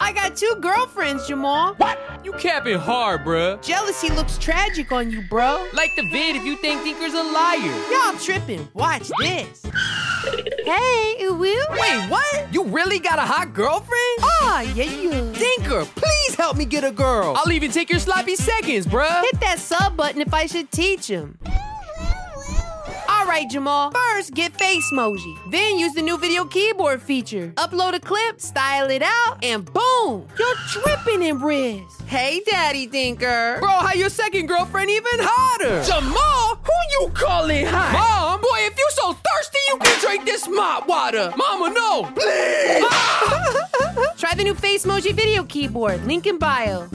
I got 2 girlfriends, Jamal. What? You capping hard, bruh. Jealousy looks tragic on you, bro. Like the vid if you think Tinker's a liar. Y'all tripping. Watch this. Hey, Will. Wait, what? You really got a hot girlfriend? Oh, yeah. Tinker, please help me get a girl. I'll even take your sloppy seconds, bruh. Hit that sub button if I should teach him. All right, Jamal. First, get Facemoji. Then use the new video keyboard feature. Upload a clip, style it out, and boom! You're tripping in Riz. Hey, Daddy Tinker. Bro, how your second girlfriend even hotter? Jamal, who you calling hot? Mom, boy, if you so thirsty, you can drink this mop water. Mama, no, please. Try the new Facemoji video keyboard. Link in bio.